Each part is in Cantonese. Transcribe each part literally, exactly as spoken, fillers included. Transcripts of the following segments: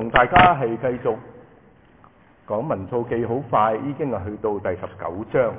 同大家係繼續講民數記，好快已經係去到第十九章。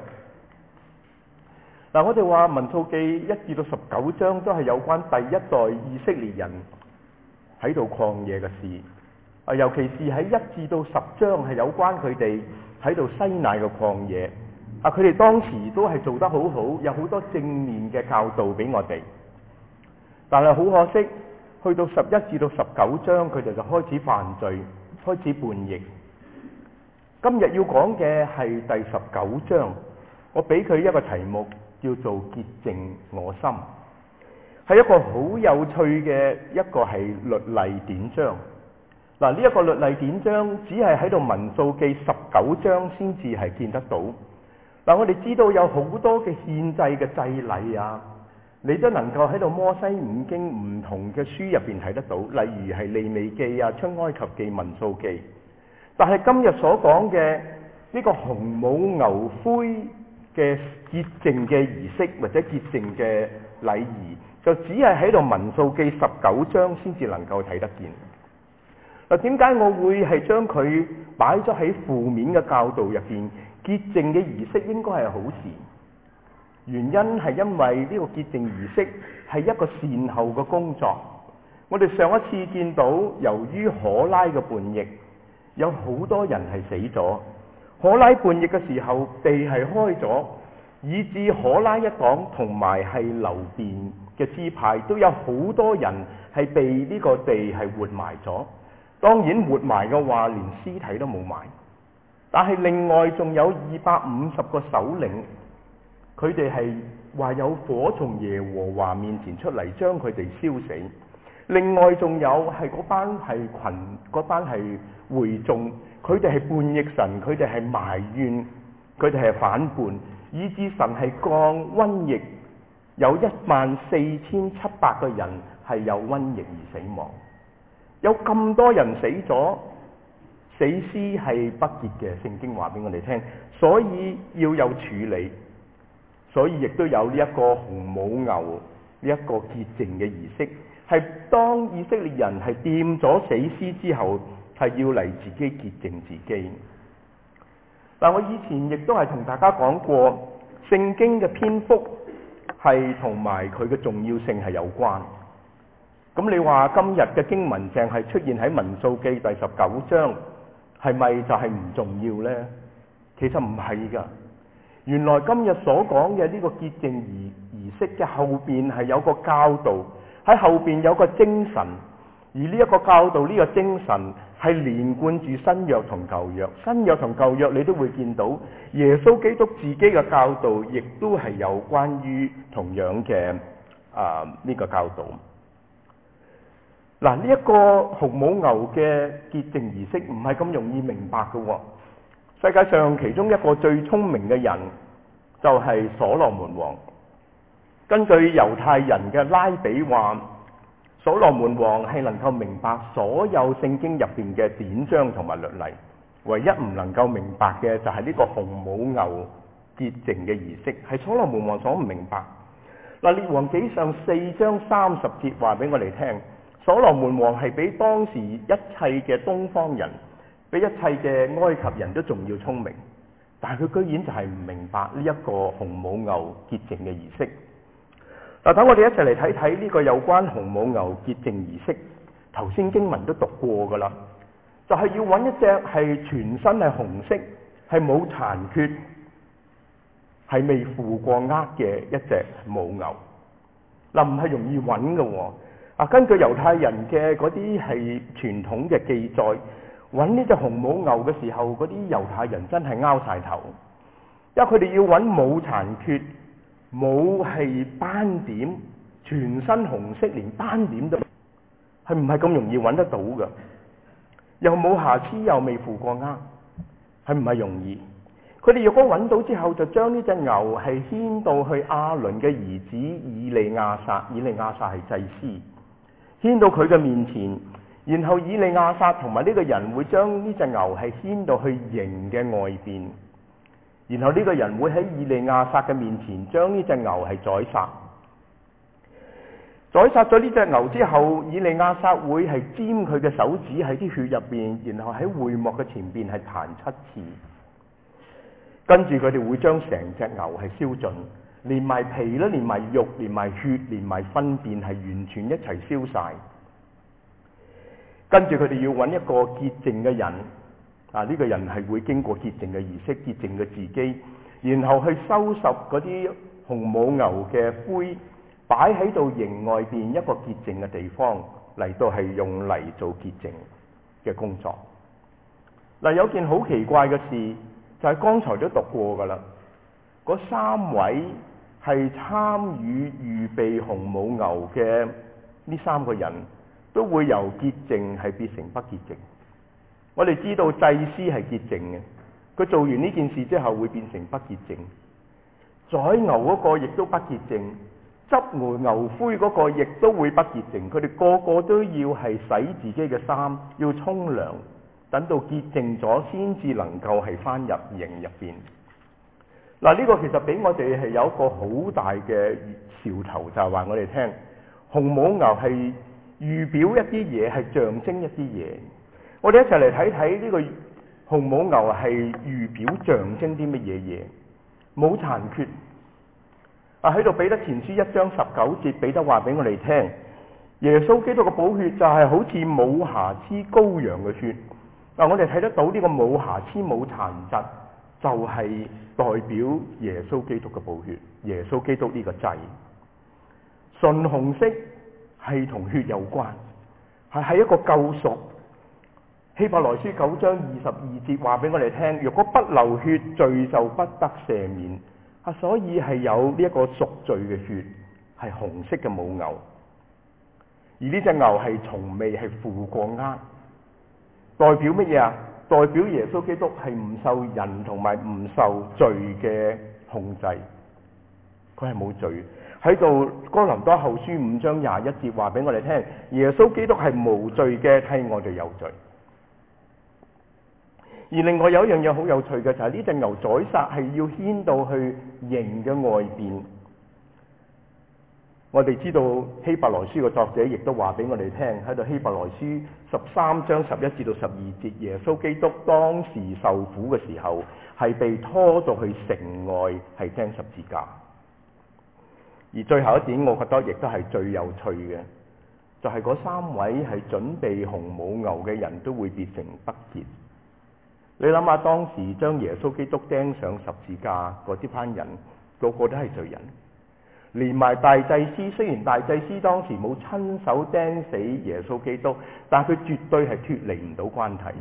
嗱，我哋話民數記一至到十九章都係有關第一代以色列人喺度曠野嘅事，啊，尤其是喺一至到十章係有關佢哋喺度西奈嘅曠野，啊，佢哋當時都係做得好好，有好多正面嘅教導俾我哋。但係好可惜，去到十一至到十九章，佢哋就開始犯罪，開始叛逆。今日要講嘅係第十九章，我俾佢一個題目叫做潔淨我心，係一個好有趣嘅一個係律例典章。嗱，呢一個律例典章只係喺度民數記十九章先至係見得到。嗱，我哋知道有好多嘅獻祭嘅祭禮啊，你都能夠喺度摩西五經唔同嘅書入邊睇得到，例如係利未記啊、出埃及記、民數記。但係今日所講嘅呢個紅母牛灰嘅潔淨嘅儀式或者潔淨嘅禮儀，就只係喺度民數記十九章先至能夠睇得見。嗱，點解我會係將佢擺咗喺負面嘅教導入邊？潔淨嘅儀式應該係好事，原因係因為呢個潔淨儀式係一個善後嘅工作。我哋上一次見到，由於可拉嘅叛逆，有好多人係死咗。可拉叛逆嘅時候，地係開咗，以致可拉一黨同埋係流便嘅支派都有好多人係被呢個地係活埋咗。當然活埋嘅話，連屍體都冇埋。但係另外仲有二百五十個首領，佢哋係話有火從耶和華面前出嚟，將佢哋燒死。另外仲有係嗰班係群，嗰班係會眾，佢哋係叛逆神，佢哋係埋怨，佢哋係反叛，以致神係降瘟疫，有一萬四千七百個人係有瘟疫而死亡。有咁多人死咗，死屍係不潔嘅，聖經話俾我哋聽，所以要有處理，所以亦都有呢一個紅母牛呢一個潔淨嘅儀式，係當以色列人係掂咗死屍之後，係要嚟自己潔淨自己。嗱，我以前亦都係同大家講過，聖經嘅篇幅係同埋佢嘅重要性係有關。咁你話今日嘅經文淨係出現喺民數記第十九章，係咪就係唔重要呢？其實唔係噶。原來今日所講嘅呢個潔淨儀儀式嘅後邊係有個教導，喺後邊有個精神，而呢一個教導，呢個精神係連貫住新約同舊約。新約同舊約你都會見到耶穌基督自己嘅教導，亦都係有關於同樣嘅啊呢個教導。嗱，呢一個紅母牛嘅潔淨儀式唔係咁容易明白嘅喎。世界上其中一個最聰明嘅人就係所羅門王。根據猶太人嘅拉比話，所羅門王係能夠明白所有聖經入邊嘅典章同埋律例，唯一唔能夠明白嘅就係呢個紅母牛潔淨嘅儀式，係所羅門王所唔明白。嗱，列王紀上四章三十節話俾我哋聽，所羅門王係比當時一切嘅東方人，比一切嘅埃及人都仲要聰明，但係佢居然就係唔明白呢一個紅母牛潔淨嘅儀式。嗱，等我哋一齊嚟睇睇呢個有關紅母牛潔淨儀式。頭先經文都讀過噶啦，就係要揾一隻係全身係紅色，係冇殘缺，係未負過軛嘅一隻母牛。嗱，唔係容易揾嘅喎。啊，根據猶太人嘅嗰啲係傳統嘅記載，揾呢隻紅母牛嘅時候，嗰啲猶太人真係拗晒頭，因為佢哋要揾冇殘缺、冇係斑點、全身紅色，連斑點都係唔係咁容易揾得到嘅，又冇瑕疵，又未負過軛，係唔係容易？佢哋若果揾到之後，就將呢隻牛係牽到去亞倫嘅兒子以利亞撒，以利亞撒係祭司。牽到佢嘅面前，然後以利亞撒同埋呢個人會將呢隻牛係牽到去營嘅外邊，然後呢個人會喺以利亞撒嘅面前將呢隻牛係宰殺。 宰殺咗呢隻牛之後，以利亞撒會係沾佢嘅手指喺啲血入邊，然後喺會幕嘅前邊係彈七次。跟住佢哋會將成隻牛係燒盡，連埋皮啦，連埋肉，連埋血，連埋糞便係完全一齊燒晒。跟住佢哋要揾一個潔淨嘅人，啊呢、這個人係會經過潔淨嘅儀式，潔淨嘅自己，然後去收拾嗰啲紅母牛嘅灰，擺喺度營外邊一個潔淨嘅地方，嚟到係用嚟做潔淨嘅工作。嗱，有件好奇怪嘅事，就係、是、剛才都讀過噶啦，嗰三位係參與預備紅母牛嘅呢三個人，都會由潔淨係變成不潔淨。我哋知道祭司係潔淨嘅，佢做完呢件事之後會變成不潔淨。宰牛嗰個亦都不潔淨，執牛牛灰嗰個亦都會不潔淨。佢哋個個都要係洗自己嘅衫，要沖涼，等到潔淨咗先至能夠係翻入營入邊。嗱，呢個其實俾我哋係有一個好大嘅兆頭，就係話我哋聽紅母牛係預表一啲嘢，係象徵一啲嘢。我哋一齊嚟睇睇呢個紅母牛係預表象徵啲乜嘢嘢？冇殘缺。啊，喺度彼得前書一章十九節，彼得話俾我哋聽，耶穌基督嘅寶血就係好似冇瑕疵羔羊嘅血。嗱，我哋睇得到呢個冇瑕疵冇殘疾，就係代表耶穌基督嘅寶血，耶穌基督呢個祭。純紅色係同血有關，係係一個救贖。希伯來書九章二十二節話俾我哋聽，若果不流血，罪就不得赦免。啊，所以係有呢一個贖罪嘅血，係紅色嘅母牛。而呢隻牛係從未係負過軛，代表乜嘢啊？代表耶穌基督係唔受人同埋唔受罪嘅控制，佢係冇罪。喺度哥林多後書五章廿一節話俾我哋聽，耶穌基督係無罪嘅，替我哋有罪。而另外有一樣嘢好有趣嘅，就係呢隻牛宰殺係要牽到去營嘅外邊。我哋知道希伯來書嘅作者亦都話俾我哋聽，喺度希伯來書十三章十一至到十二節，耶穌基督當時受苦嘅時候係被拖到去城外係釘十字架。而最後一點，我覺得亦都係最有趣嘅，就係、是、嗰三位係準備紅母牛嘅人都會變成不潔。你諗下，當時將耶穌基督釘上十字架嗰啲班人，個個都係罪人，連埋大祭司。雖然大祭司當時冇親手釘死耶穌基督，但佢絕對係脫離唔到關係。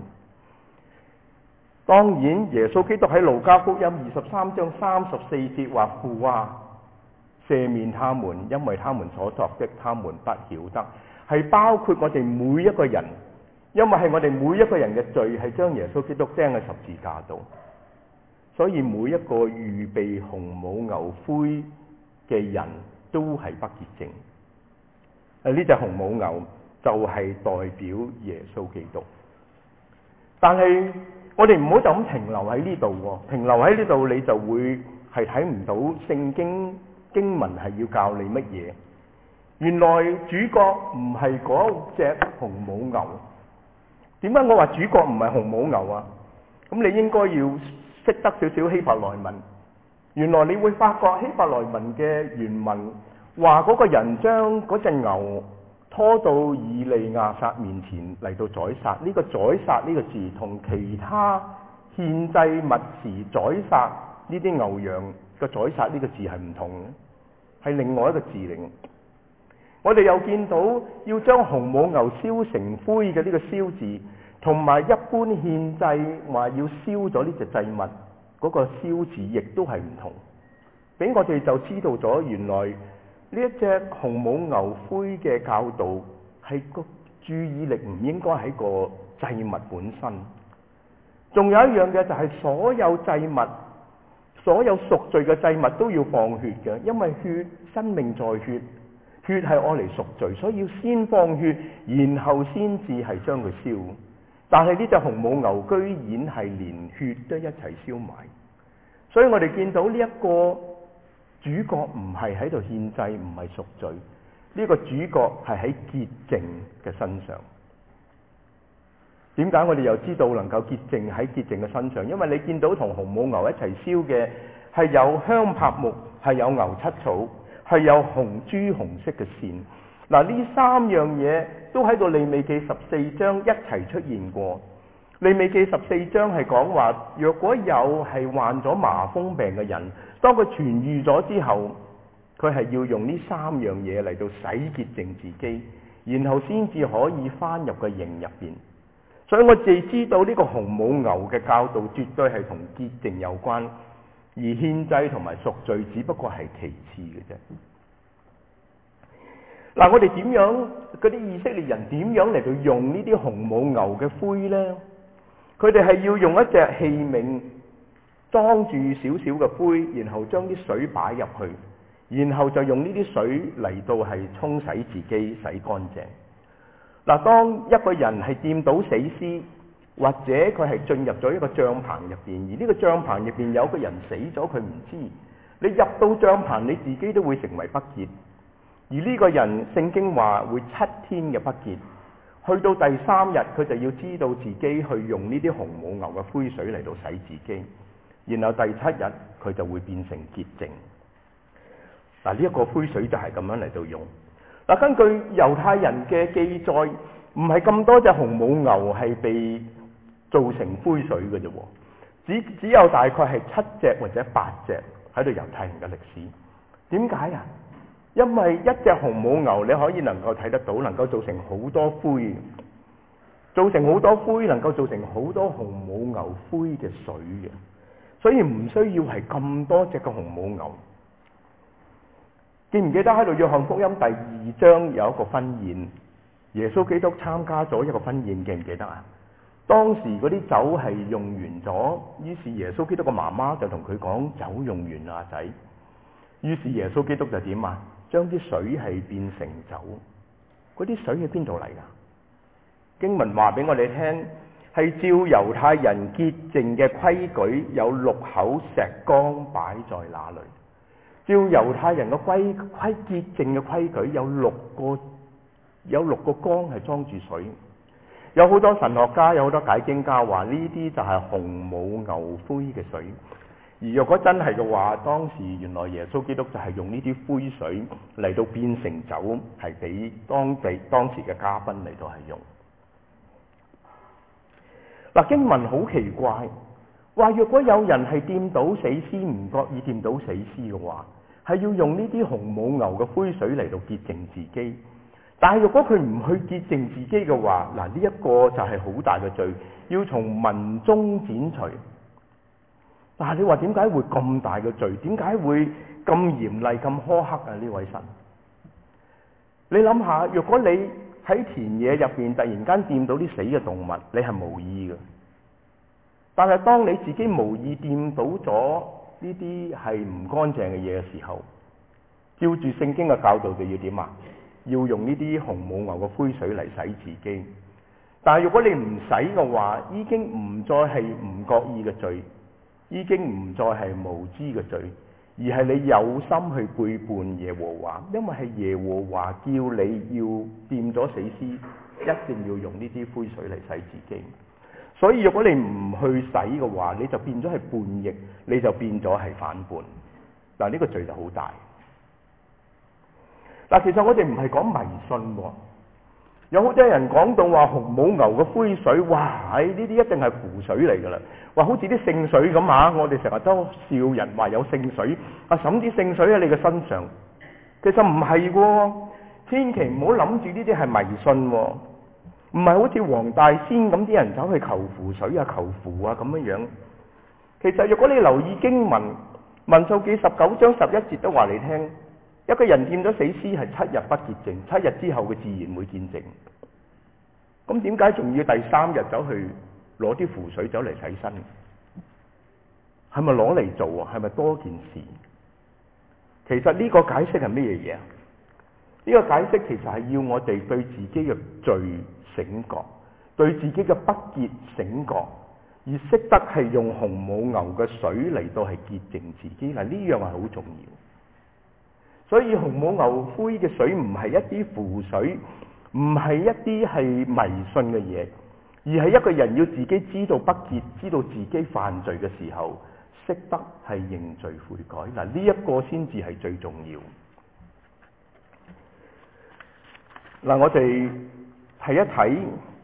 當然，耶穌基督喺路加福音二十三章三十四節話：父啊，赦免他們，因為他們所作的，他們不曉得。係包括我哋每一個人。因為係我哋每一個人嘅罪係將耶穌基督釘喺十字架度，所以每一個預備紅母牛灰嘅人都係不潔淨。誒，呢隻紅母牛就係代表耶穌基督。但係我哋唔好就咁停留喺呢度，停留喺呢度你就會係睇唔到聖經經文係要教你乜嘢。原來主角唔係嗰隻紅母牛。點解我話主角唔係紅母牛啊？咁你應該要識得少少希伯來文。原來你會發覺希伯來文嘅原文話嗰個人將嗰隻牛拖到以利亞撒面前嚟到宰殺。呢個宰殺呢個字同其他獻祭物時宰殺呢啲牛羊嘅宰殺呢個字係唔同嘅，係另外一個字嚟。我哋又見到要將紅母牛燒成灰嘅呢個燒字，同埋一般獻祭話要燒咗呢隻祭物嗰個燒字，亦都係唔同。俾我哋就知道咗，原來呢一隻紅母牛灰嘅教導係個注意力唔應該喺個祭物本身。仲有一樣嘅就係所有祭物，所有贖罪嘅祭物都要放血嘅，因為血，生命在血。血係愛嚟贖罪，所以要先放血，然後先至係將佢燒。但係呢隻紅母牛居然係連血都一齊燒埋，所以我哋見到呢一個主角唔係喺度獻祭，唔係贖罪， 呢個主角係喺潔淨嘅身上。點解我哋又知道能夠潔淨喺潔淨嘅身上？因為你見到同紅母牛一齊燒嘅係有香柏木，係有牛膝草，係有紅朱紅色嘅線。嗱，呢三樣嘢都喺度利未記十四章一齊出現過。利未記十四章係講話，若果有係患咗麻風病嘅人，當佢痊癒咗之後，佢係要用呢三樣嘢嚟到洗潔淨自己，然後先至可以翻入個營入邊。所以我哋知道呢個紅母牛嘅教導絕對係同潔淨有關，而獻祭同埋贖罪只不過係其次嘅啫。嗱，我哋點樣嗰啲以色列人點樣嚟到用呢啲紅母牛嘅灰呢？佢哋係要用一隻器皿裝住少少嘅灰，然後將啲水擺入去，然後就用呢啲水嚟到係沖洗自己，洗乾淨。嗱，當一個人係掂到死屍，或者佢係進入咗一個帳篷入邊，而呢個帳篷入邊有個人死咗，佢唔知，你入到帳篷你自己都會成為不潔。而呢個人聖經話會七天嘅不潔，去到第三日佢就要知道自己去用呢啲紅母牛嘅灰水嚟到洗自己，然後第七日佢就會變成潔淨。嗱，呢一個灰水就係咁樣嚟到用。嗱，根據猶太人嘅記載，唔係咁多隻紅母牛係被做成灰水嘅啫，只只有大概係七隻或者八隻喺度猶太人嘅歷史。點解啊？因為一隻紅母牛你可以能夠睇得到，能夠造成好多灰，造成好多灰，能夠造成好多紅母牛灰嘅水嘅，所以唔需要係咁多隻嘅紅母牛。記唔記得喺度約翰福音第二章有一個婚宴，耶穌基督參加咗一個婚宴，記唔記得啊？當時嗰啲酒係用完咗，於是耶穌基督個媽媽就同佢講：酒用完啦，仔。於是耶穌基督就點啊？將啲水係變成酒。嗰啲水喺邊度嚟噶？經文話俾我哋聽，係照猶太人潔淨嘅規矩，有六口石缸擺在那裏。照猶太人嘅規規潔淨嘅規矩，有六個有六個缸係裝住水。有好多神學家，有好多解經家話呢啲就係紅母牛灰嘅水。而若果真係嘅話，當時原來耶穌基督就係用呢啲灰水嚟到變成酒，係俾當地當時嘅嘉賓嚟到係用。嗱，經文好奇怪，話若果有人係掂到死屍，唔覺意掂到死屍嘅話，係要用呢啲紅母牛嘅灰水嚟到潔淨自己。但係若果佢唔去潔淨自己嘅話，嗱，呢一個就係好大嘅罪，要從民中剪除。但係你話點解會咁大嘅罪？點解會咁嚴厲、咁苛刻啊？呢位神，你諗下，若果你喺田野入邊突然間掂到啲死嘅動物，你係無意嘅。但係當你自己無意掂到咗呢啲係唔乾淨嘅嘢嘅時候，照住聖經嘅教導就要點啊？要用呢啲紅母牛嘅灰水嚟洗自己。但係如果你唔洗嘅話，已經唔再係唔覺意嘅罪，已經唔再係無知嘅罪，而係你有心去背叛耶和華。因為係耶和華叫你要掂咗死屍，一定要用呢啲灰水嚟洗自己。所以如果你唔去洗嘅話，你就變咗係叛逆，你就變咗係反叛。嗱，呢個罪就好大。嗱，其實我哋唔係講迷信喎，有好多人講到話紅母牛嘅灰水，哇！唉，呢啲一定係符水嚟㗎啦，話好似啲聖水咁啊！我哋成日都笑人話有聖水，啊，灑啲聖水喺你嘅身上，其實唔係喎，千祈唔好諗住呢啲係迷信喎，唔係好似黃大仙咁啲人走去求符水啊、求符啊咁樣樣。其實如果你留意經文，民數記十九章十一節都話你聽。一個人見咗死屍係七日不潔淨，七日之後佢自然會見淨。咁點解仲要第三日走去攞啲符水走嚟洗身？係咪攞嚟做啊？係咪多件事？其實呢個解釋係咩嘢嘢啊？呢個解釋其實係要我哋對自己嘅罪醒覺，對自己嘅不潔醒覺，而識得係用紅母牛嘅水嚟到係潔淨自己。嗱，呢樣係好重要。 所以紅母牛灰嘅水唔係一啲符水，唔係一啲係迷信嘅嘢，而係一個人要自己知道不潔，知道自己犯罪嘅時候，識得係認罪悔改。嗱，呢一個先至係最重要。嗱，我哋睇一睇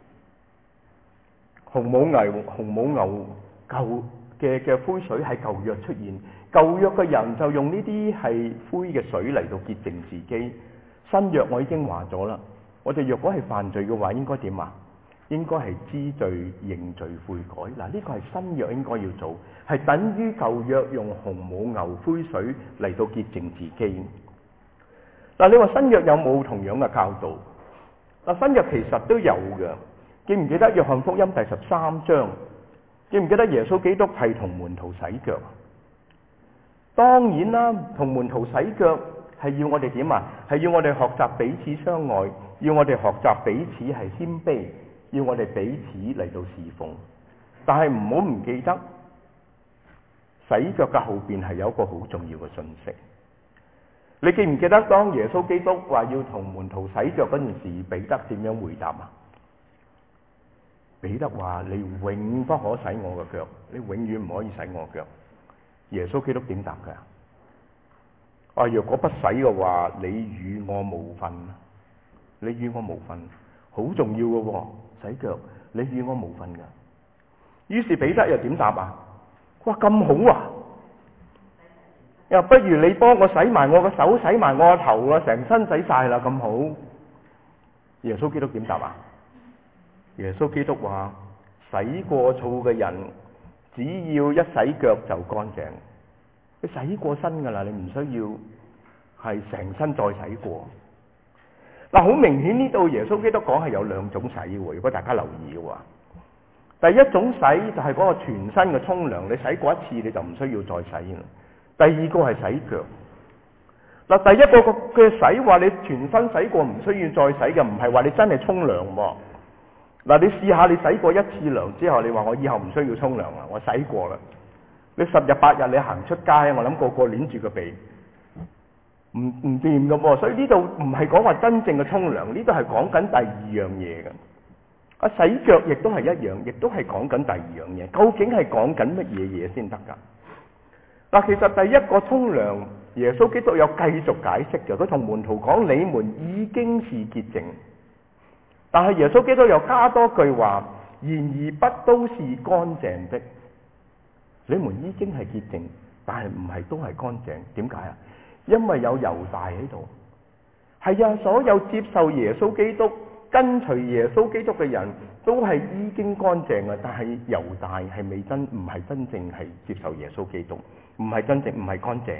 紅母牛紅母牛舊嘅嘅灰水喺舊約出現，舊約嘅人就用呢啲係灰嘅水嚟到潔淨自己。新約我已經話咗啦，我哋若果係犯罪嘅話，應該點啊？應該係知罪認罪悔改。嗱，呢個係新約應該要做，係等於舊約用紅母牛灰水嚟到潔淨自己。嗱，你話新約有冇同樣嘅教導？嗱，新約其實都有嘅。記唔記得約翰福音第十三章？記唔記得耶穌基督係同門徒洗腳？當然啦，同門徒洗腳係要我哋點啊？係要我哋學習彼此相愛，要我哋學習彼此係謙卑，要我哋彼此嚟到侍奉。但係唔好唔記得，洗腳嘅後邊係有一個好重要嘅信息。你記唔記得當耶穌基督話要同門徒洗腳嗰陣時，彼得點樣回答啊？彼得話：你永不可洗我嘅腳，你永遠唔可以洗我腳。耶穌基督點答㗎？啊，若果不洗嘅話，你與我無分。你與我無分，好重要嘅喎，洗腳，你與我無分㗎。於是彼得又點答啊？哇，咁好啊！又不如你幫我洗埋我個手，洗埋我個頭啊，成身洗晒啦，咁好。耶穌基督點答啊？耶穌基督話：洗過澡嘅人，只要一洗腳就乾淨。你洗過身噶啦，你唔需要係成身再洗過。嗱，好明顯呢度耶穌基督講係有兩種洗喎。如果大家留意嘅話，第一種洗就係嗰個全身嘅沖涼，你洗過一次你就唔需要再洗啦。第二個係洗腳。嗱，第一個嘅洗話你全身洗過唔需要再洗嘅，唔係話你真係沖涼喎。嗱，你試下你洗過一次涼之後，你話我以後唔需要沖涼啦，我洗過啦。你十日八日你行出街，我諗個個捏住個鼻，唔唔掂㗎喎。所以呢度唔係講話真正嘅沖涼，呢度係講緊第二樣嘢嘅。啊，洗腳亦都係一樣，亦都係講緊第二樣嘢。究竟係講緊乜嘢嘢先得㗎？嗱，其實第一個沖涼，耶穌基督有繼續解釋嘅。佢同門徒講：你們已經是潔淨。但係耶穌基督又加多句話：然而不都是乾淨的。你們已經係潔淨，但係唔係都係乾淨。點解啊？因為有猶大喺度。係啊，所有接受耶穌基督、跟隨耶穌基督嘅人都係已經乾淨嘅，但係猶大係未真，唔係真正係接受耶穌基督，唔係真正，唔係乾淨。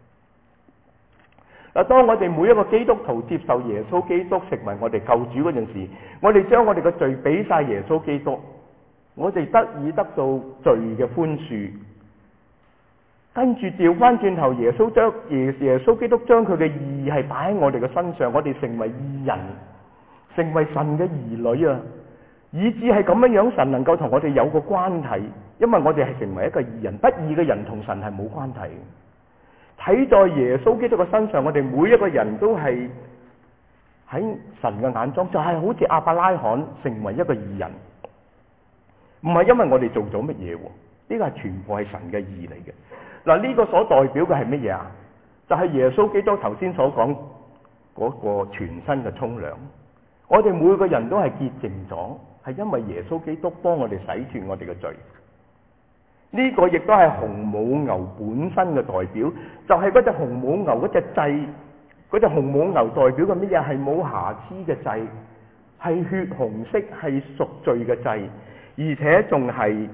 嗱，當我哋每一個基督徒接受耶穌基督成為我哋救主嗰陣時，我哋將我哋嘅罪俾晒耶穌基督，我哋得以得到罪嘅寬恕。跟住調翻轉頭，耶穌將耶耶穌基督將佢嘅義係擺喺我哋嘅身上，我哋成為義人，成為神嘅兒女啊！以至係咁樣樣，神能夠同我哋有個關係，因為我哋係成為一個義人，不義嘅人同神係冇關係。睇在耶穌基督嘅身上，我哋每一個人都係喺神嘅眼中，就係好似亞伯拉罕成為一個義人，唔係因為我哋做咗乜嘢，呢個係全部係神嘅義嚟嘅。嗱，呢個所代表嘅係乜嘢啊？就係耶穌基督頭先所講嗰個全身嘅沖涼，我哋每個人都係潔淨咗，係因為耶穌基督幫我哋洗脫我哋嘅罪。呢個亦都係紅母牛本身嘅代表，就係嗰隻紅母牛嗰隻祭，嗰隻紅母牛代表嘅乜嘢？係冇瑕疵嘅祭，係血紅色，係贖罪嘅祭，而且仲係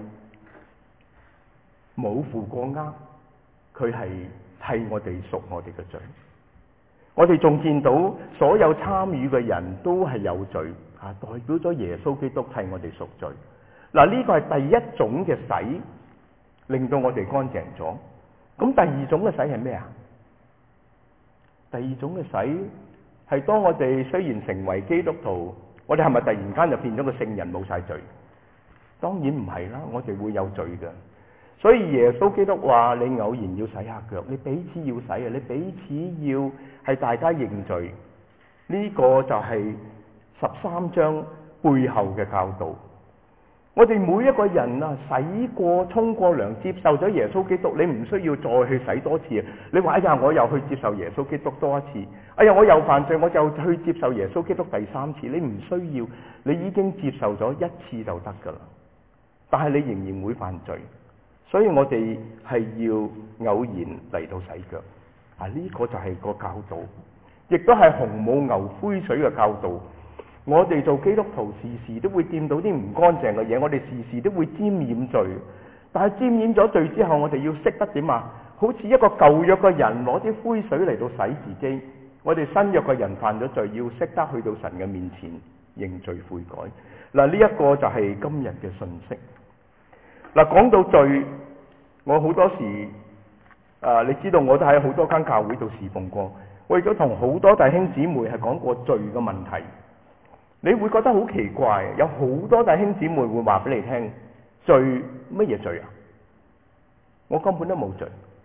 冇負過軛，佢係替我哋贖我哋嘅罪。我哋仲見到所有參與嘅人都係有罪，啊，代表咗耶穌基督替我哋贖罪。嗱，呢個係第一種嘅洗，令到我哋乾淨咗。咁第二種嘅洗係咩啊？第二種嘅洗係當我哋雖然成為基督徒，我哋係咪突然間就變咗個聖人冇晒罪？當然唔係啦，我哋會有罪嘅。所以耶穌基督話：你偶然要洗下腳，你彼此要洗啊，你彼此要係大家認罪。呢個就係十三章背後嘅教導。我哋每一個人啊，洗過、沖過涼、接受咗耶穌基督，你唔需要再去洗多次。你話哎呀，我又去接受耶穌基督多一次，哎呀，我又犯罪，我就去接受耶穌基督第三次。你唔需要，你已經接受咗一次就得噶啦。但係你仍然會犯罪，所以我哋係要偶然嚟到洗腳。啊，呢個就係個教導，亦都係紅母牛灰水嘅教導。我哋做基督徒時時都會掂到啲唔乾淨嘅嘢，我哋時時都會沾染罪。但係沾染咗罪之後，我哋要識得點啊？好似一個舊約嘅人攞啲灰水嚟到洗自己。我哋新約嘅人犯咗罪，要識得去到神嘅面前認罪悔改。嗱，呢一個就係今日嘅信息。嗱，講到罪，我好多時啊，你知道我都喺好多間教會度侍奉過，我亦都同好多弟兄姊妹係講過罪嘅問題。你會覺得好奇怪，有好多弟兄姊妹會話俾你聽，罪乜嘢罪啊？我根本都冇罪。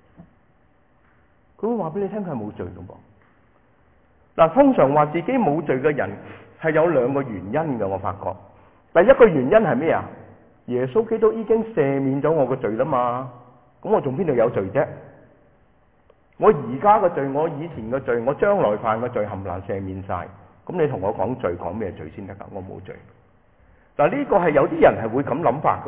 佢會話俾你聽佢係冇罪嘅噃。嗱，通常話自己冇罪嘅人係有兩個原因嘅，我發覺。第一個原因係咩啊？耶穌基督已經赦免咗我嘅罪啦嘛，咁我仲邊度有罪啫？我而家嘅罪，我以前嘅罪，我將來犯嘅罪，冚唪唥赦免晒。咁你同我講罪，講咩罪先得噶？我冇罪。嗱，呢個係有啲人係會咁諗法嘅。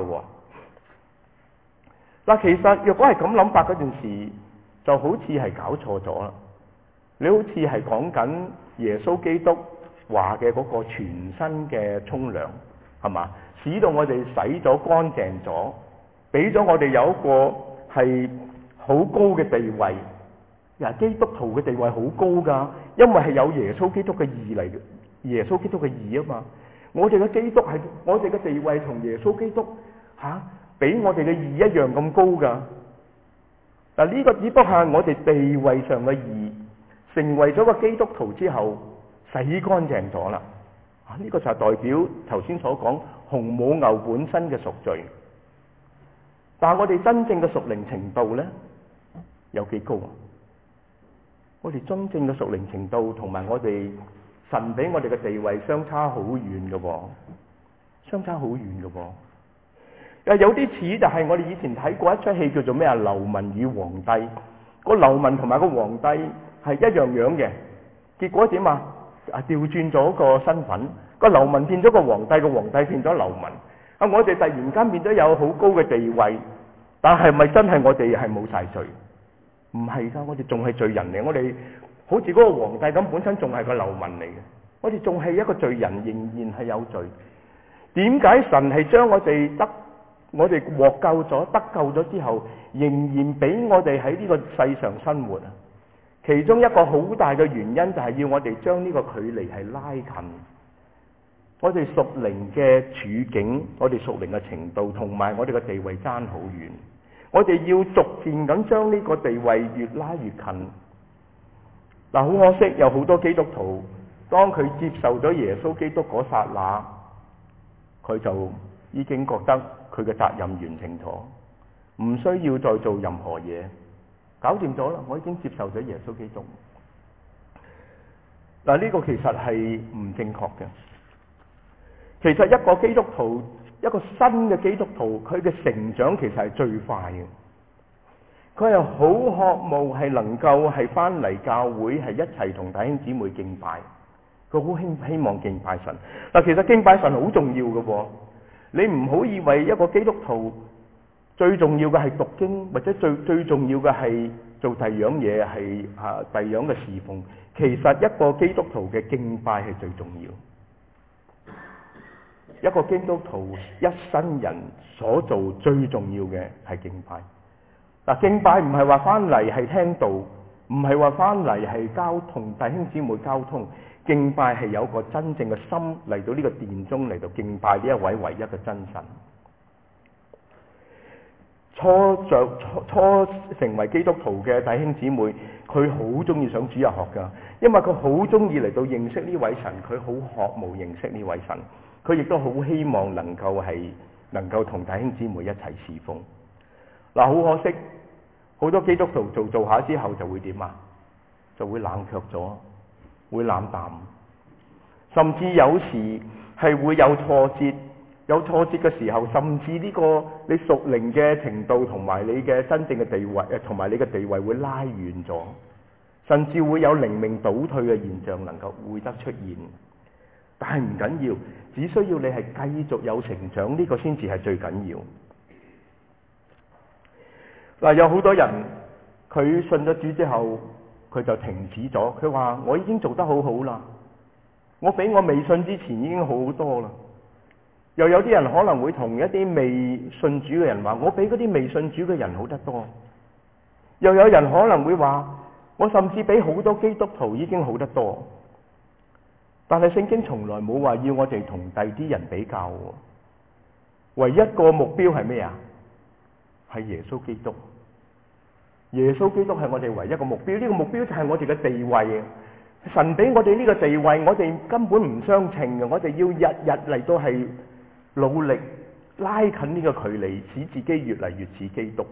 嗱，其實若果係咁諗法嗰件事，就好似係搞錯咗啦。你好似係講緊耶穌基督話嘅嗰個全身嘅沖涼，係嘛？使到我哋洗咗乾淨咗，俾咗我哋有一個係好高嘅地位。嗱，基督徒嘅地位好高噶，因為係有耶穌基督嘅義嚟嘅，耶穌基督嘅義啊嘛。我哋嘅基督係我哋嘅地位同耶穌基督吓，比我哋嘅義一樣咁高噶。嗱，呢個只不過係我哋地位上嘅義，成為咗個基督徒之後洗乾淨咗啦。啊，呢個就係代表頭先所講紅母牛本身嘅贖罪。但係我哋真正嘅屬靈程度咧，有幾高啊？我哋真正嘅屬靈程度同埋我哋神俾我哋嘅地位相差好遠嘅喎，相差好遠嘅喎。有啲似就係我哋以前睇過一出戲叫做咩啊？流民與皇帝。個流民同埋個皇帝係一樣樣嘅，結果點啊？啊，調轉咗個身份，個流民變咗個皇帝，個皇帝變咗流民。啊，我哋突然間變咗有好高嘅地位，但係咪真係我哋係冇晒罪？唔係噶，我哋仲係罪人嚟。我哋好似嗰個皇帝咁，本身仲係個流民嚟嘅。我哋仲係一個罪人，仍然係有罪。點解神係將我哋得，我哋獲救咗、得救咗之後，仍然俾我哋喺呢個世上生活啊？其中一個好大嘅原因就係要我哋將呢個距離係拉近。我哋屬靈嘅處境，我哋屬靈嘅程度，同埋我哋嘅地位爭好遠。我哋要逐漸咁將呢個地位越拉越近。嗱，好可惜，有好多基督徒，當佢接受咗耶穌基督嗰剎那，佢就已經覺得佢嘅責任完成咗，唔需要再做任何嘢，搞掂咗啦，我已經接受咗耶穌基督。嗱，呢個其實係唔正確嘅。其實一個基督徒，一個新嘅基督徒，佢嘅成長其實係最快嘅。佢係好渴慕係能夠係翻嚟教會係一齊同弟兄姊妹敬拜。佢好希希望敬拜神。嗱，其實敬拜神好重要嘅噃。你唔好以為一個基督徒最重要嘅係讀經，或者最最重要嘅係做第二樣嘢，係啊第二樣嘅侍奉。其實一個基督徒嘅敬拜係最重要。一個基督徒一生人所做最重要嘅係敬拜。嗱，敬拜唔係話翻嚟係聽道，唔係話翻嚟係交同弟兄姊妹交通。敬拜係有個真正嘅心嚟到呢個殿中嚟到敬拜呢一位唯一嘅真神。初着初初成為基督徒嘅弟兄姊妹，佢好中意上主日學噶，因為佢好中意嚟到認識呢位神，佢好渴慕認識呢位神。佢亦都好希望能夠係能夠同弟兄姊妹一齊侍奉。嗱，好可惜，好多基督徒做做下之後就會點啊？ 就會冷卻咗，會冷淡，甚至有時係會有挫折。有挫折嘅時候，甚至呢個你屬靈嘅程度同埋你嘅真正嘅地位，誒同埋你嘅地位會拉遠咗，甚至會有靈命倒退嘅現象能夠會得出現。但係唔緊要，只需要你係繼續有成長，呢個先至係最緊要。嗱，有好多人佢信咗主之後，佢就停止咗。佢話我已經做得好好啦，我比我未信之前已經好好多啦。又有啲人可能會同一啲未信主嘅人話，我比嗰啲未信主嘅人好得多。又有人可能會話，我甚至比好多基督徒已經好得多。但係聖經從來冇話要我哋同第啲人比較。唯一個目標係咩啊？係耶穌基督。耶穌基督係我哋唯一個目標。呢個目標就係我哋嘅地位。神俾我哋呢個地位，我哋根本唔相稱嘅。我哋要日日嚟到係努力拉近呢個距離，使自己越嚟越似基督。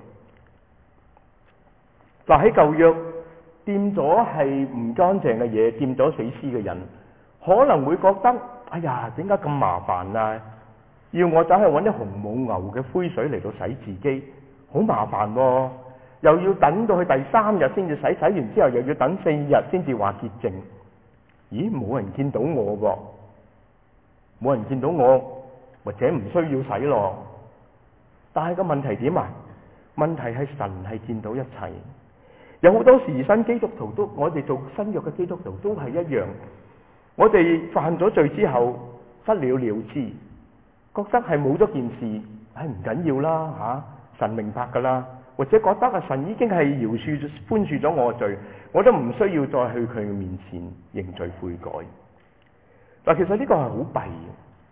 嗱，喺舊約掂咗係唔乾淨嘅嘢，掂咗死屍嘅人，可能會覺得，哎呀，點解咁麻煩啊？要我走去揾啲紅母牛嘅灰水嚟到洗自己，好麻煩喎。又要等到去第三日先至洗，洗完之後又要等四日先至話潔淨。咦，冇人見到我噃，冇人見到我，或者唔需要洗咯。但係個問題點啊？問題係神係見到一切。有好多時新基督徒都，我哋做新約嘅基督徒都係一樣。我哋犯咗罪之後不了了之，覺得係冇咗件事，係唔緊要啦吓，神明白噶啦。或者覺得啊，神已經係饒恕寬恕咗我嘅罪，我都唔需要再去佢嘅面前認罪悔改。但其實呢個係好弊嘅。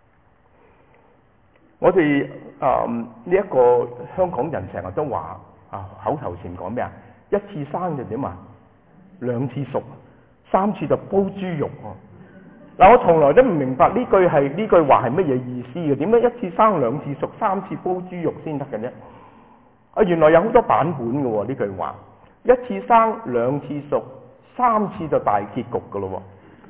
我哋啊呢一個香港人成日都話啊，口頭禪講咩啊？一次生就點啊？兩次熟，三次就煲豬肉喎。嗱，我從來都唔明白呢句係呢句話係乜嘢意思嘅？點解一次生兩次熟，三次煲豬肉先得嘅啫？啊，原來有好多版本嘅喎呢句話，一次生兩次熟，三次就大結局嘅咯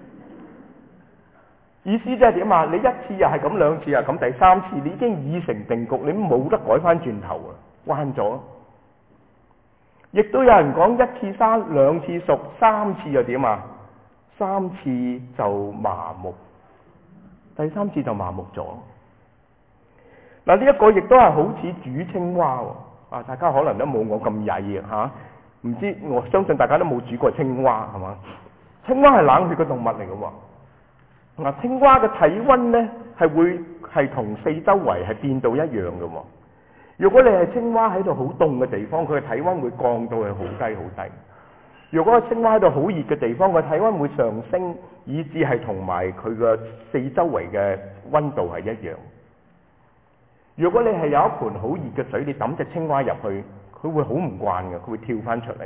喎。意思即係點啊？你一次又係咁，兩次又係咁，第三次你已經已成定局，你冇得改翻轉頭啊，關咗。亦都有人講一次生兩次熟，三次又點啊？三次就麻木，第三次就麻木咗。嗱，呢一個亦都係好似煮青蛙喎。啊！大家可能都冇我咁曳嘅嚇，唔知我相信大家都冇煮過青蛙係嘛？青蛙係冷血嘅動物嚟嘅喎。嗱，青蛙嘅體温咧係會係同四周圍係變到一樣嘅喎。如果你係青蛙喺度好凍嘅地方，佢嘅體温會降到係好低好低。如果個青蛙喺度好熱嘅地方，佢體温會上升，以至係同埋佢嘅四周圍嘅温度係一樣。如果你係有一盆好熱嘅水，你抌隻青蛙入去，佢會好唔慣嘅，佢會跳翻出嚟。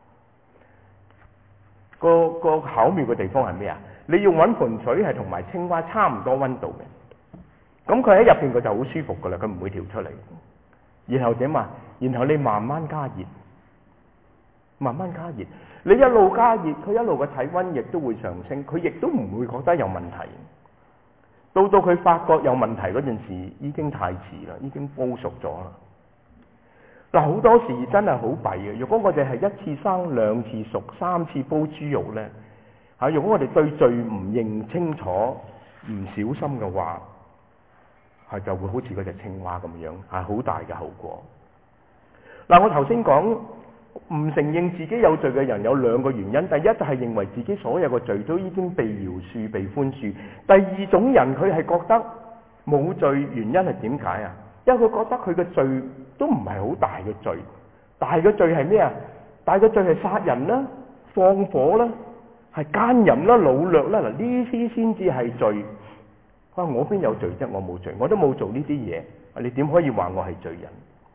個個巧妙嘅地方係咩啊？你要揾盆水係同埋青蛙差唔多温度嘅，咁佢喺入邊佢就好舒服噶啦，佢唔會跳出嚟。然後點啊？然後你慢慢加熱，慢慢加熱，你一路加熱，佢一路嘅體温亦都會上升，佢亦都唔會覺得有問題。到到佢發覺有問題嗰陣時，已經太遲啦，已經煲熟咗啦。嗱，好多時真係好弊嘅。如果我哋係一次生兩次熟，三次煲豬肉呢，嚇，如果我哋對罪唔認清楚、唔小心嘅話，係就會好似嗰隻青蛙咁樣，係好大嘅後果。嗱，我頭先講唔承認自己有罪嘅人有兩個原因，第一就係認為自己所有嘅罪都已經被饒恕、被寬恕。第二種人佢係覺得冇罪，原因係點解啊？因為佢覺得佢嘅罪都唔係好大嘅罪，大嘅罪係咩啊？大嘅罪係殺人啦、放火啦、係奸淫啦、擄掠啦，嗱呢啲先至係罪。啊，我邊有罪啫？我冇罪，我都冇做呢啲嘢，你點可以話我係罪人？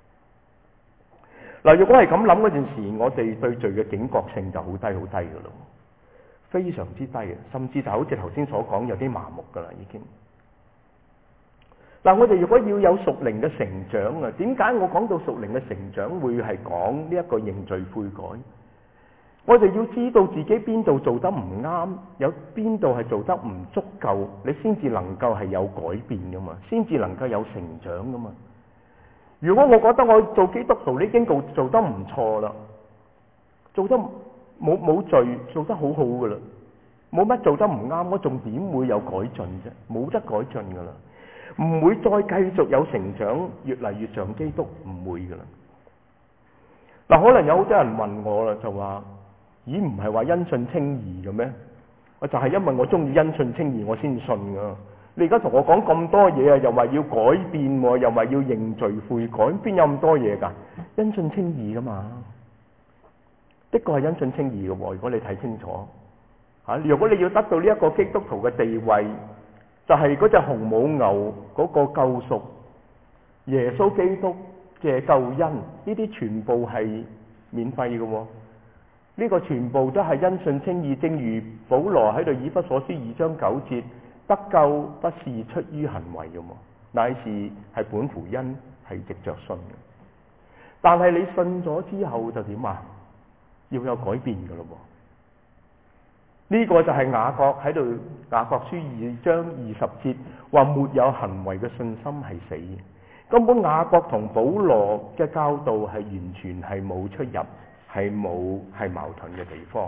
嗱，如果係咁諗嗰陣時，我哋對罪嘅警覺性就好低好低噶咯，非常之低嘅，甚至就好似頭先所講有啲麻木噶啦已經。嗱，我哋如果要有屬靈嘅成長啊，點解我講到屬靈嘅成長會係講呢一個認罪悔改？ 我哋要知道自己邊度做得唔啱，有邊度係做得唔足夠，你先至能夠係有改變噶嘛，先至能夠有成長噶嘛。如果我覺得我做基督徒已經做做得唔錯啦，做得冇冇罪，做得好好噶啦，冇乜做得唔啱，我仲點會有改進啫？冇得改進噶啦，唔會再繼續有成長，越嚟越像基督，唔會噶啦。嗱，可能有好多人問我啦，就話：咦，唔係話因信稱義嘅咩？我就係因為我中意因信稱義，我先信噶。你而家同我講咁多嘢啊，又話要改變，又話要認罪悔改，邊有咁多嘢噶？因信稱義噶嘛，的確係因信稱義嘅喎。如果你睇清楚吓，如果你要得到呢一個基督徒嘅地位，就係嗰隻紅母牛嗰個救贖，耶穌基督嘅救恩，呢啲全部係免費嘅喎。呢個全部都係因信稱義，正如保羅喺度以弗所書二章九節，得救不是出於行為嘅，乃是係本乎恩，係藉着信嘅。但係你信咗之後就點啊？要有改變嘅咯。呢個就係雅各喺度雅各書二章二十節話，沒有行為嘅信心係死嘅。根本雅各同保羅嘅教導係完全係冇出入，係冇係矛盾嘅地方。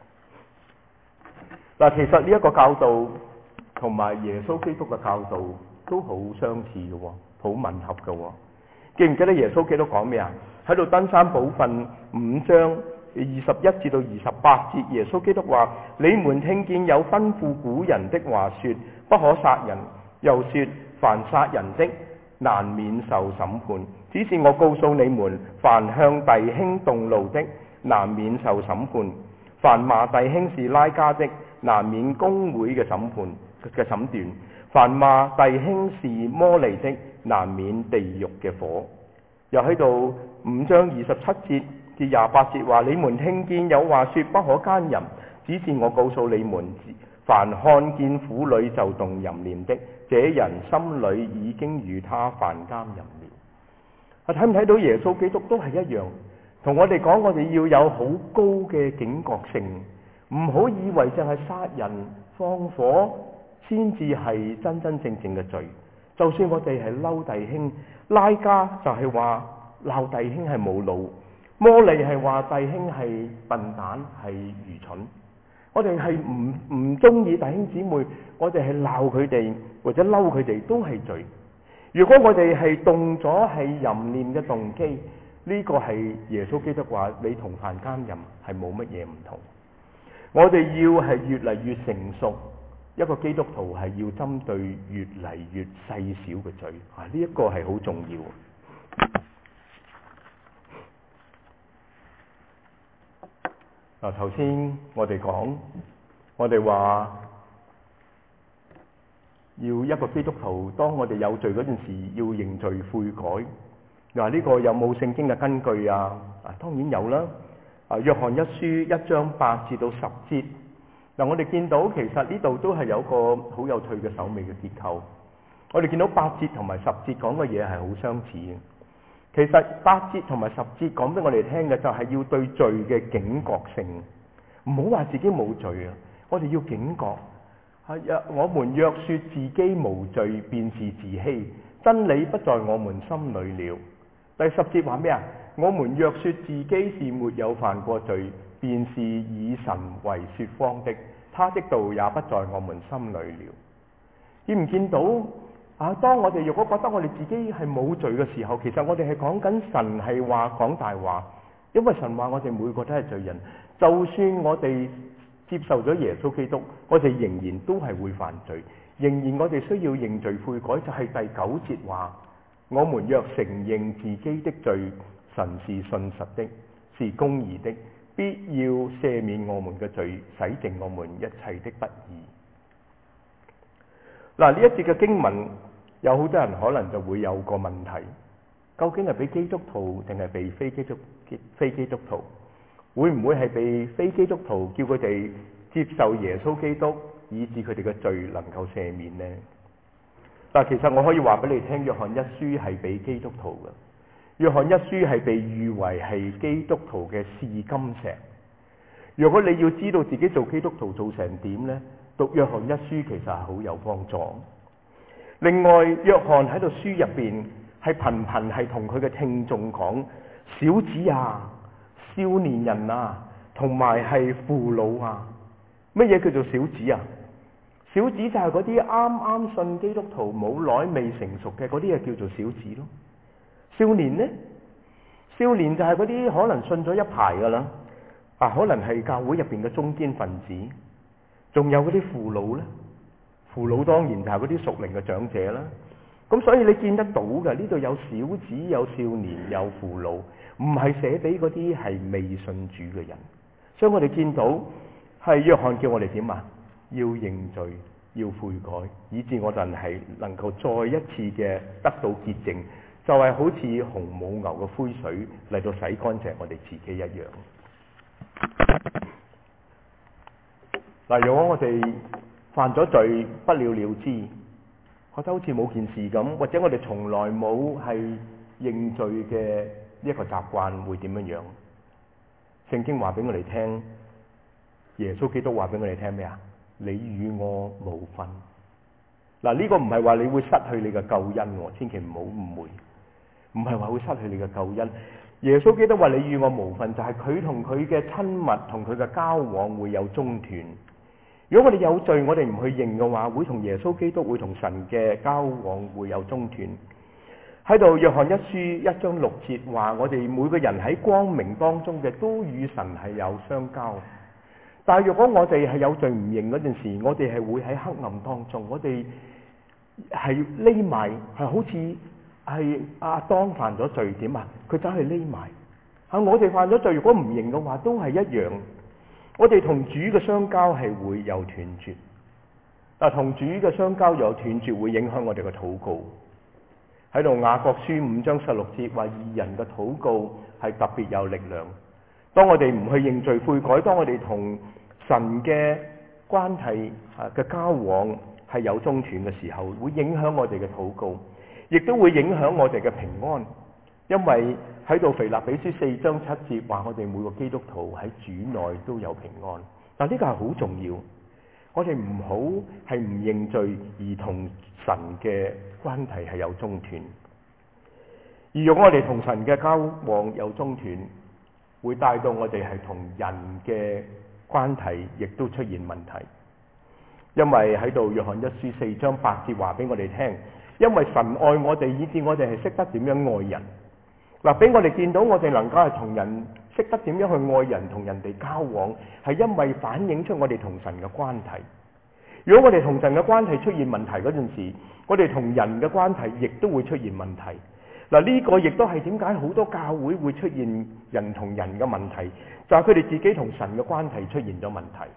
嗱，其實呢一個教導同埋耶穌基督嘅教導都好相似嘅，好吻合嘅。記唔記得耶穌基督講咩啊？喺度登山寶訓五章二十一至到二十八節，耶穌基督話：你們聽見有吩咐古人的話說，不可殺人，又說凡殺人的難免受審判。只是我告訴你們，凡向弟兄動怒的，難免受審判；凡罵弟兄是拉加的，難免公會嘅審判嘅審斷；凡罵弟兄是魔利的，難免地獄嘅火。又喺度五章二十七節至廿八節話：你們聽見有話說不可奸淫，只是我告訴你們，凡看見婦女就動淫念的，這人心裏已經與他犯奸淫了。啊，睇唔睇到耶穌基督都係一樣，同我哋講，我哋要有好高嘅警覺性，唔好以為淨係殺人放火先至係真真正正嘅罪。就算我哋係嬲弟兄，拉加就係話鬧弟兄係冇腦，摩利係話弟兄係笨蛋係愚蠢。我哋係唔唔中意弟兄姊妹，我哋係鬧佢哋或者嬲佢哋都係罪。如果我哋係動咗係淫念嘅動機，呢、這個係耶穌基督話你同犯奸淫係冇乜嘢唔同。我哋要係越嚟越成熟，一個基督徒係要針對越嚟越細小嘅罪啊！呢、這、一個係好重要。嗱，頭先我哋講，我哋話要一個基督徒，當我哋有罪嗰陣時，要認罪悔改。嗱，呢個有冇聖經嘅根據啊？啊，當然有啦。啊，約翰一書一章八至到十節。嗱，我哋見到其實呢度都係有個好有趣嘅首尾嘅結構。我哋見到八節同埋十節講嘅嘢係好相似嘅。其實八節同埋十節講俾我哋聽嘅就係要對罪嘅警覺性，唔好話自己冇罪啊！我哋要警覺。係啊，我們若說自己無罪，便是自欺，真理不在我們心裏了。第十節話咩啊？我們若說自己是沒有犯過罪，便是以神為說謊的，他的道也不在我們心裏了。見唔見到啊？當我哋如果覺得我哋自己係冇罪嘅時候，其實我哋係講緊神係話講大話，因為神話我哋每個都係罪人，就算我哋接受咗耶穌基督，我哋仍然都係會犯罪，仍然我哋需要認罪悔改。就係、是、第九節話：我們若承認自己的罪，神是信實的，是公義的，必要赦免我們嘅罪，洗淨我們一切的不義。嗱，呢一節嘅經文，有好多人可能就會有個問題，究竟係俾基督徒定係俾非基督非基督徒？會唔會係被非基督徒叫佢哋接受耶穌基督，以致佢哋嘅罪能夠赦免呢？但其實我可以話俾你聽，約翰一書係俾基督徒嘅。約翰一書係被譽為係基督徒嘅試金石。 如果你要知道自己做基督徒做成點呢，讀約翰一書其實係好有幫助。另外，約翰喺度書入邊係頻頻係同佢嘅聽眾講：小子啊，少年人啊，同埋係父老啊。乜嘢叫做小子啊？小子就係嗰啲啱啱信基督徒冇耐未成熟嘅嗰啲嘢，叫做小子咯。少年呢？少年就係嗰啲可能信咗一排噶啦，啊，可能係教會入邊嘅中堅分子。仲有嗰啲父老呢？父老當然就係嗰啲屬靈嘅長者啦。咁所以你見得到嘅，呢度有小子、有少年、有父老，唔係寫俾嗰啲係未信主嘅人。所以我哋見到係約翰叫我哋點啊？要認罪，要悔改，以致我哋係能夠再一次嘅得到潔淨，就係、是、好似紅母牛嘅灰水嚟到洗乾淨我哋自己一樣。嗱，如果我哋犯咗罪不了了之，覺得好似冇件事咁，或者我哋從來冇係認罪嘅呢一個習慣，會點樣樣？聖經話俾我哋聽，耶穌基督話俾我哋聽咩啊？你與我無分。嗱，呢個唔係話你會失去你嘅救恩，千祈唔好誤會，唔係話會失去你嘅救恩。耶穌基督話你與我無分，就係佢同佢嘅親密同佢嘅交往會有中斷。如果我哋有罪，我哋唔去認嘅話，會同耶穌基督會同神嘅交往會有中斷。喺度約翰一書一章六節話，我哋每個人喺光明當中嘅都與神係有相交。但係如果我哋係有罪唔認嗰陣時，我哋係會喺黑暗當中，我哋係匿埋，係好似係亞當犯咗罪點啊？佢走去匿埋。啊，我哋犯咗罪，如果唔認嘅話，都係一樣。我哋同主嘅相交係會有斷絕。嗱，同主嘅相交有斷絕，會影響我哋嘅禱告。喺度雅各書五章十六節話，義人嘅禱告係特別有力量。當我哋唔去認罪悔改，當我哋同神嘅關係啊嘅交往係有中斷嘅時候，會影響我哋嘅禱告，亦都會影響我哋嘅平安。因為喺度腓立比書四章七節話，我哋每個基督徒喺主內都有平安。但呢個係好重要，我哋唔好係唔認罪而同神嘅關係係有中斷。而如果我哋同神嘅交往有中斷，會帶到我哋係同人嘅關係亦都出現問題。因為喺度約翰一書四章八節話俾我哋聽，因為神愛我哋，以致我哋係識得點樣愛人。嗱，俾我哋見到我哋能夠係同人識得點樣去愛人，同人哋交往，係因為反映出我哋同神嘅關係。如果我哋同神嘅關係出現問題嗰陣時，我哋同人嘅關係亦都會出現問題。嗱，呢個亦都係點解好多教會會出現人同人嘅問題，就係佢哋自己同神嘅關係出現咗問題。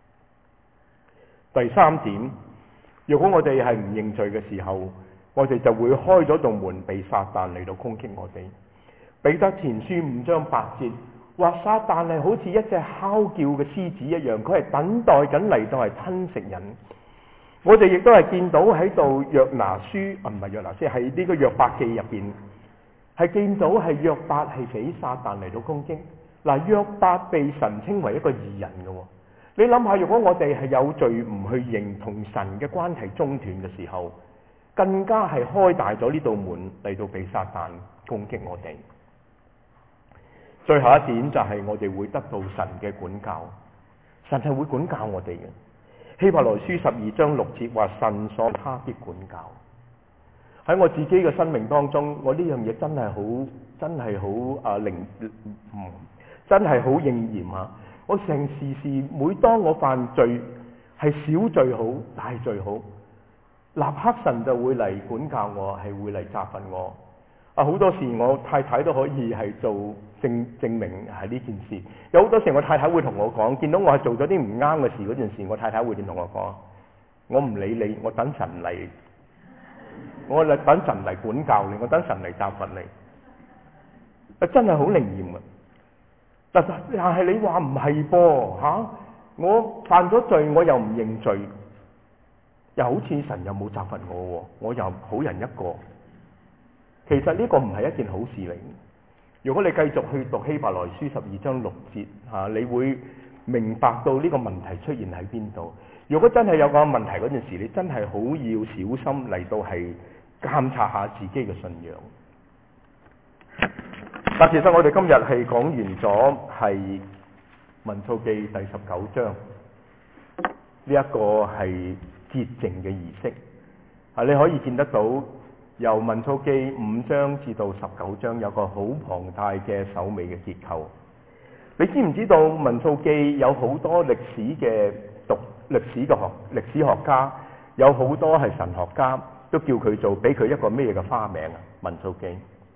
第三點，如果我哋係唔認罪嘅時候，我哋就會開咗道門被撒旦嚟到攻擊我哋。彼得前書五章八節話，撒旦係好似一隻哮叫嘅獅子一樣，佢係等待緊嚟到係吞食人。我哋亦都係見到喺度約拿書啊，唔係約拿書，係呢個約伯記入邊係見到係約伯係俾撒旦嚟到攻擊。嗱，約伯被神稱為一個義人嘅。你諗下，如果我哋係有罪唔去認，同神嘅關係中斷嘅時候，更加係開大咗呢道門嚟到俾撒旦攻擊我哋。最後一點就係我哋會得到神嘅管教，神係會管教我哋嘅。希伯來書十二章六節話，神所他必管教。喺我自己嘅生命當中，我呢樣嘢真係好，真係好啊靈，嗯，真係好應驗啊！我成時時每當我犯罪，係小罪好，大罪好，立刻神就會嚟管教我，係會嚟責罰我。啊，好多時我太太都可以係做證證明係呢件事。有好多時我太太會同我講，見到我係做咗啲唔啱嘅事嗰陣時，我太太會點同我講？我唔理你，我等神嚟，我嚟等神嚟管教你，我等神嚟責罰你。啊，真係好靈驗啊！但但係你話唔係噃吓，我犯咗罪，我又唔認罪，又好似神又冇責罰我，我又好人一個。其實呢個唔係一件好事嚟。如果你繼續去讀希伯來書十二章六節吓，你會明白到呢個問題出現喺邊度。如果真係有個問題嗰陣時，你真係好要小心嚟到係監察下自己嘅信仰。但其實我哋今日係講完咗係民數記第十九章呢一個係潔淨嘅儀式啊，你可以見得到由民數記五章至到十九章有個好龐大嘅首尾嘅結構。你知唔知道民數記有好多歷史嘅讀歷史嘅學歷史學家，有好多係神學家都叫佢做俾佢一個咩嘅花名啊？民數記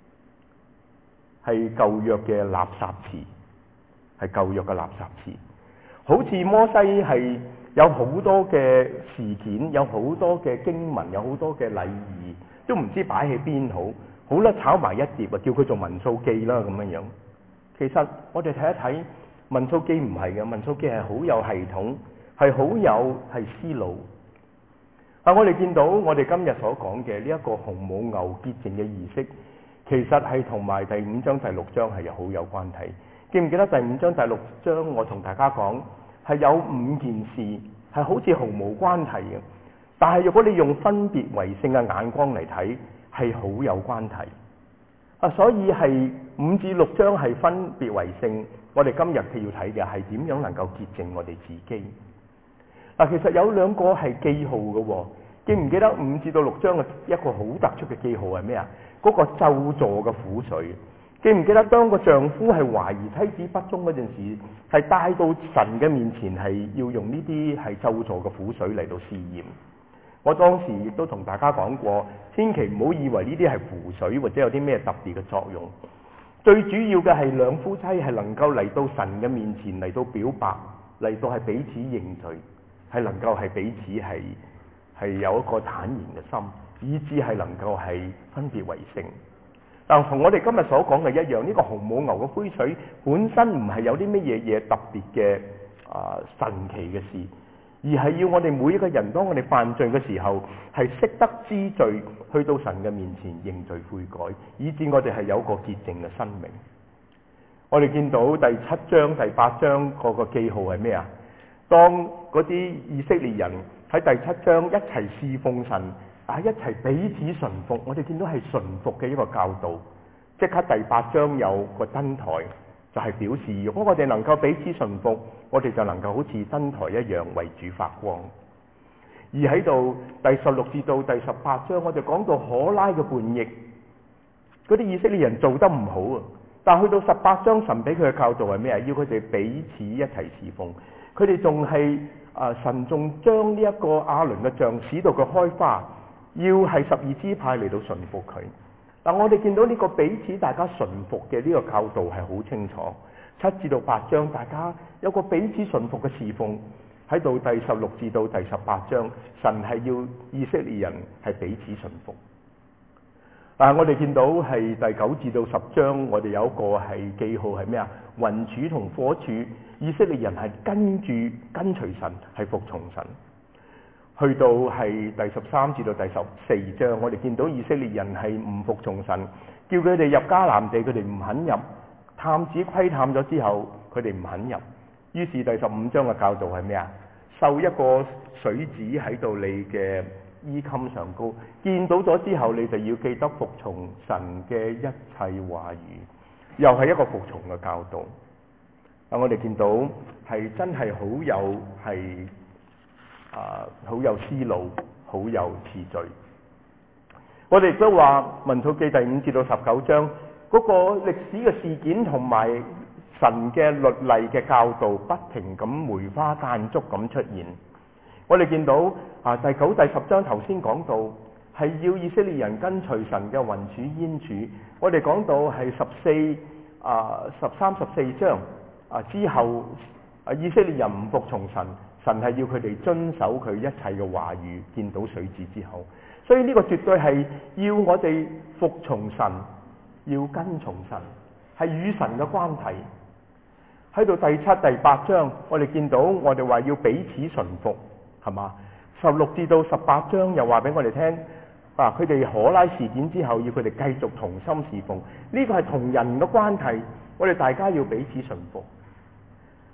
係舊約嘅垃圾詞，係舊約嘅垃圾詞。好似摩西係有好多嘅事件，有好多嘅經文，有好多嘅禮儀，都唔知擺喺邊好，好啦炒埋一碟啊，叫佢做民數記啦咁樣樣。其實我哋睇一睇民數記唔係嘅，民數記係好有系統，係好有係思路。啊，我哋見到我哋今日所講嘅呢一個紅母牛潔淨嘅儀式，其實係同埋第五章第六章係有好有關係。記唔記得第五章第六章我同大家講係有五件事係好似毫無關係嘅，但係如果你用分別為聖嘅眼光嚟睇，係好有關係。啊，所以係五至六章係分別為聖，我哋今日佢要睇嘅係點樣能夠潔淨我哋自己。嗱，其實有兩個係記號嘅喎，記唔記得五至到六章嘅一個好突出嘅記號係咩啊？嗰個咒詛嘅苦水。記唔記得當個丈夫係懷疑妻子不忠嗰陣時，係帶到神嘅面前，係要用呢啲係咒詛嘅苦水嚟到試驗。我當時亦都同大家講過，千祈唔好以為呢啲係符水或者有啲咩特別嘅作用。最主要嘅係兩夫妻係能夠嚟到神嘅面前嚟到表白，嚟到係彼此認罪，係能夠係彼此係係有一個坦然嘅心，以致係能夠係分別為聖。但同我哋今日所講嘅一樣，呢、這個紅母牛嘅灰水本身唔係有啲乜嘢嘢特別嘅啊神奇嘅事，而係要我哋每一個人，當我哋犯罪嘅時候，係識得知罪，去到神嘅面前認罪悔改，以致我哋係有個潔淨嘅生命。我哋見到第七章、第八章嗰個記號係咩啊？當嗰啲以色列人喺第七章一齊侍奉神。啊！一齊彼此順服，我哋見到係順服嘅一個教導。即刻第八章有個燈台，就係、是、表示如果我哋能夠彼此順服，我哋就能夠好似燈台一樣為主發光。而喺度第十六至到第十八章，我哋講到可拉嘅叛逆，嗰啲以色列人做得唔好啊！但係去到十八章，神俾佢嘅教導係咩啊？要佢哋彼此一齊侍奉。佢哋仲係啊，神仲將呢一個亞倫嘅杖使到佢開花。要係十二支派嚟到順服佢。嗱，我哋見到呢個彼此大家順服嘅呢個教導係好清楚。七至到八章，大家有個彼此順服嘅侍奉。喺到第十六至到第十八章，神係要以色列人係彼此順服。但係我哋見到係第九至到十章，我哋有一個係記號係咩啊？雲柱同火柱，以色列人係跟住跟隨神，係服從神。去到係第十三至到第十四章，我哋見到以色列人係唔服從神，叫佢哋入迦南地，佢哋唔肯入。探子窺探咗之後，佢哋唔肯入。於是第十五章嘅教導係咩啊？繡一個水紙喺度你嘅衣襟上高，見到咗之後，你就要記得服從神嘅一切話語，又係一個服從嘅教導。啊，我哋見到係真係好有係。啊，好有思路，好有次序。我哋亦都話民數記第五至到十九章嗰個歷史嘅事件同埋神嘅律例嘅教導，不停咁梅花間竹咁出現。我哋見到啊，第九、第十章頭先講到係要以色列人跟隨神嘅雲柱煙柱。我哋講到係十四啊、十三、十四章啊之後啊，以色列人唔服從神。神係要佢哋遵守佢一切嘅話語，見到水字之後，所以呢個絕對係要我哋服從神，要跟從神，係與神嘅關係。喺到第七、第八章，我哋見到我哋話要彼此順服，係嘛？十六至到十八章又話俾我哋聽，啊，佢哋可拉事件之後，要佢哋繼續同心侍奉。呢個係同人嘅關係，我哋大家要彼此順服。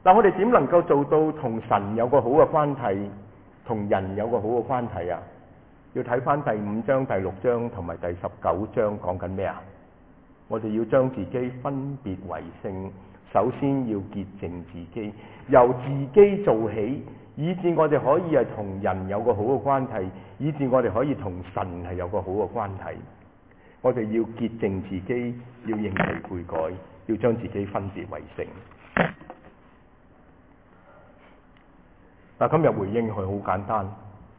但我哋點能夠做到同神有個好嘅關係，同人有個好嘅關係啊？要睇翻第五章、第六章同埋第十九章講緊咩啊？我哋要將自己分別為聖，首先要潔淨自己，由自己做起，以致我哋可以係同人有個好嘅關係，以致我哋可以同神係有個好嘅關係。我哋要潔淨自己，要認罪悔改，要將自己分別為聖。嗱，今日回應佢好簡單。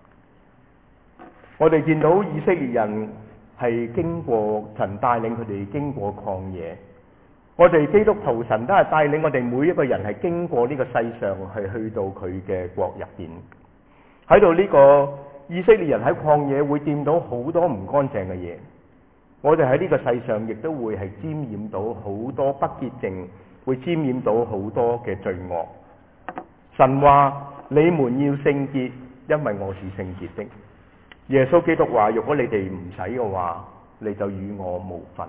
我哋見到以色列人係經過神帶領佢哋經過曠野，我哋基督徒神都係帶領我哋每一個人係經過呢個世上，係去到佢嘅國入邊。喺度呢個以色列人喺曠野會掂到好多唔乾淨嘅嘢，我哋喺呢個世上亦都會係沾染到好多不潔淨，會沾染到好多嘅罪惡。神話你們要聖潔，因為我是聖潔的。耶穌基督話：如果你哋唔使嘅話，你就與我無份。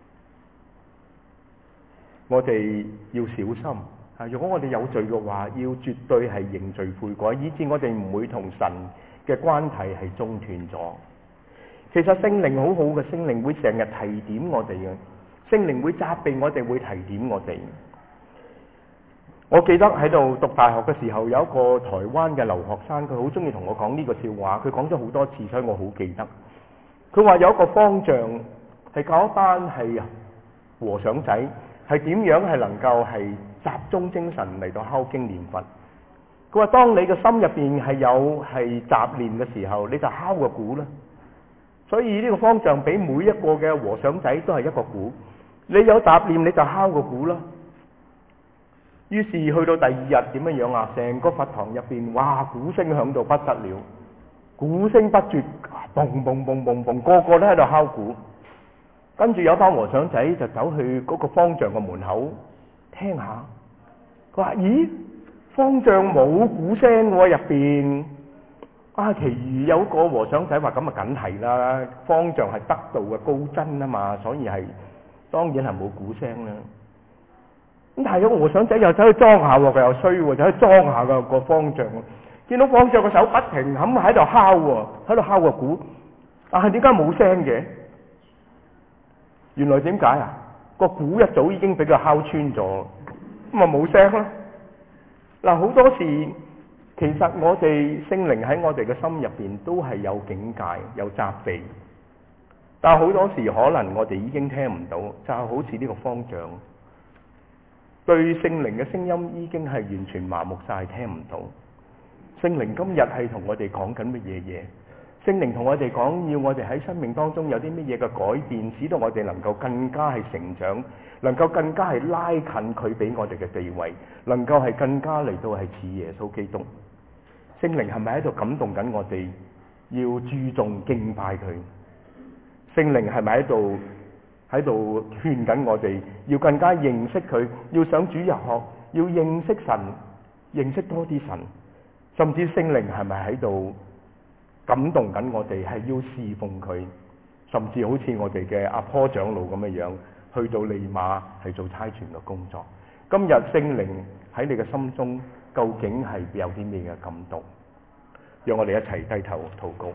我哋要小心啊！如果我哋有罪嘅話，要絕對係認罪悔改，以致我哋唔會同神嘅關係係中斷咗。其實聖靈好好嘅，聖靈會成日提點我哋嘅，聖靈會責備我哋，會提點我哋。我記得喺度讀大學嘅時候，有一個台灣嘅留學生，佢好中意同我講呢個笑話，佢講咗好多次，所以我好記得。佢話有一個方丈係教一班係和尚仔，係點樣係能夠係集中精神嚟到敲經念佛。佢話當你嘅心入邊係有係雜念嘅時候，你就敲個鼓啦。所以呢個方丈俾每一個嘅和尚仔都係一個鼓，你有雜念你就敲個鼓啦。於是去到第二日點樣樣啊？成個佛堂入邊，哇，鼓聲響到不得了，鼓聲不絕，嘣嘣嘣嘣嘣，個個都喺度敲鼓。跟住有班和尚仔就走去嗰個方丈嘅門口聽下，佢話：咦，方丈冇鼓聲喎入邊。啊，其餘有個和尚仔話：咁啊，梗係啦，方丈係得道嘅高僧啊嘛，所以係當然係冇鼓聲啦。咁但係有個和尚仔又走去裝下喎，佢又衰喎，走去裝下個個方丈。見到方丈個手不停咁喺度敲喎，喺度敲個鼓，但係點解冇聲嘅？原來點解啊？個鼓一早已經俾佢敲穿咗，咁啊冇聲啦。嗱，好多時其實我哋聖靈喺我哋嘅心入邊都係有警戒、有責備，但係好多時可能我哋已經聽唔到，就係好似呢個方丈。對聖靈嘅聲音已經係完全麻木晒，聽唔到。聖靈今日係同我哋講緊乜嘢嘢？聖靈同我哋講，要我哋喺生命當中有啲乜嘢嘅改變，使到我哋能夠更加係成長，能夠更加係拉近佢俾我哋嘅地位，能夠係更加嚟到係似耶穌基督。聖靈係咪喺度感動緊我哋要注重敬拜佢？聖靈係咪喺度喺度勸緊我哋要更加認識佢，要上主日學，要認識神，認識多啲神，甚至聖靈係咪喺度感動緊我哋係要侍奉佢，甚至好似我哋嘅阿坡長老咁嘅樣，去到利馬係做差傳嘅工作。今日聖靈喺你嘅心中究竟係有啲咩嘅感動？讓我哋一齊低頭禱告。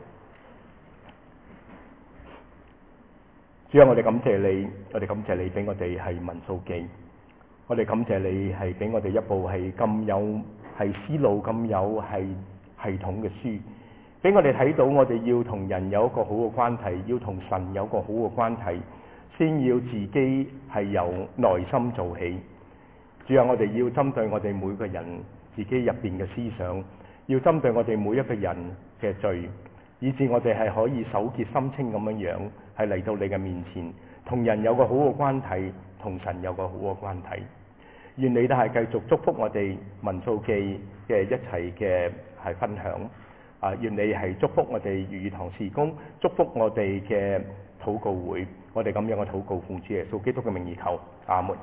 主啊，我哋感謝你，我哋感謝你俾我哋係民數記，我哋感謝你係俾我哋一部係咁有係思路咁有係系統嘅書，俾我哋睇到我哋要同人有一個好嘅關係，要同神有一個好嘅關係，先要自己係由內心做起。主啊，我哋要針對我哋每個人自己入邊嘅思想，要針對我哋每一個人嘅罪，以致我哋係可以手潔心清咁樣樣，係嚟到你嘅面前，同人有個好嘅關係，同神有個好嘅關係。願你都係繼續祝福我哋民數記嘅一齊嘅係分享。啊，願你係祝福我哋粵語堂事工，祝福我哋嘅禱告會。我哋咁樣嘅禱告奉主耶穌基督嘅名義求，阿門。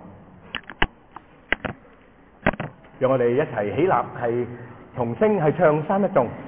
讓我哋一齊起立，係同聲係唱三一頌。